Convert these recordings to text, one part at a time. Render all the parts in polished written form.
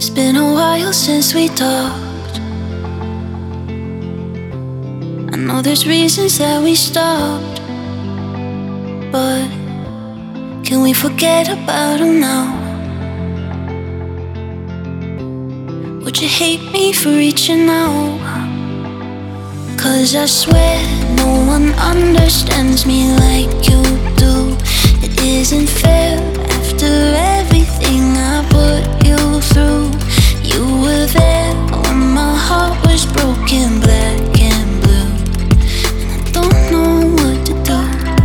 been a while since we talked. I know there's reasons that we stopped, but can we forget about them now? Would you hate me for reaching out? 'Cause I swear no one understands me like you do. It isn't fair after everything I put you through. You were there when my heart was broken, black and blue, and I don't know what to do.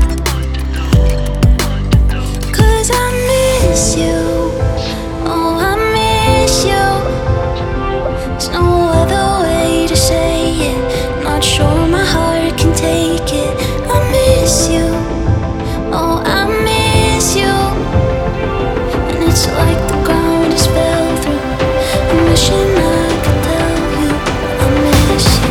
'Cause I miss you, oh I miss you. There's no other way to say it. Not sure my heart can take it. I miss you, oh I miss you. And it's like the ground is fell through. I'm wishing I could tell you I miss you.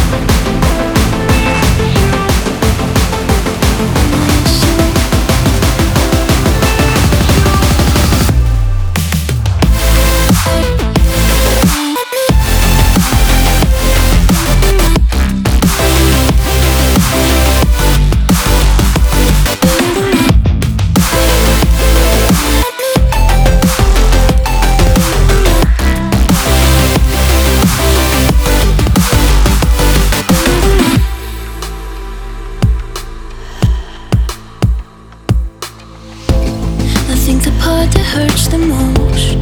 I think the part that hurts the most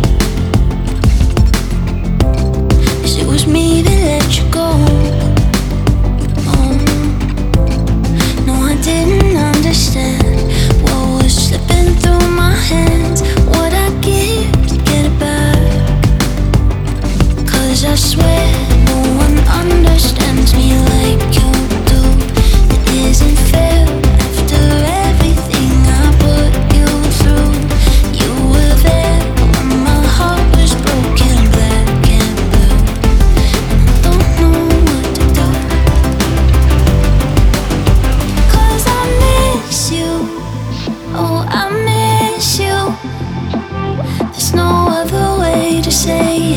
is it was me that let you go. Oh, no, I didn't understand what was slipping through my hands. What I give to get it back. 'Cause I swear no one understands me like you do. It isn't fair after everything I put you through. You were there when my heart was broken, black and blue, and I don't know what to do. 'Cause I miss you, oh I miss you. There's no other way to say